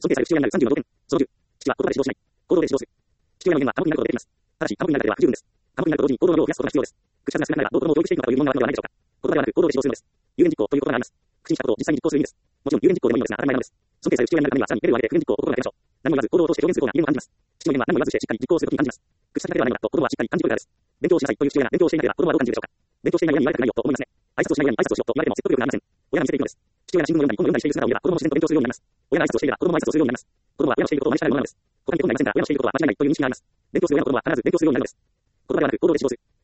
尊敬される父親になる30の条件。その10。父は言葉で指導しない。行動で指導する。父親の威厳は寡黙になることでできます。ただし、寡黙になるまでは不十分です。寡黙になると同時に行動の量を増やすことが必要です。口数が少なくなればどう子供を教育していくのかという疑問が湧くのではないでしょうか。言葉ではなく行動で指導するのです。有言実行という言葉があります。口にしたことを実際に実行する意味です。もちろん有言実行でもいいのですが当たり前なのです。尊敬される父親になるためにはさらにレベルを上げて不言実行を心がけましょう。何も言わず行動を通して表現するような威厳を感じます。父の威厳は何も言わずしてしっかり実行するときに感じます。口先だけではないのだと子供はしっかり感じるからです。勉強しなさいという父親が勉強していなければ子供はどう感じるでしょうか。勉強していない親に言われたくないよと思いますね。挨拶をしない親に挨拶をしようと言われても説得力がありません。親が見せていくのです。父親が新聞を読んだり本を読んだりしている姿を見れば子供も自然と勉強するようになります。親が挨拶をしていれば子供も挨拶をするようになります。子供は親のしていることを真似したがるものなのです。他に手本がありませんが親のしていることは間違いないという認識があります。勉強する親の子供は必ず勉強するようになるのです。言葉ではなく行動で指導する。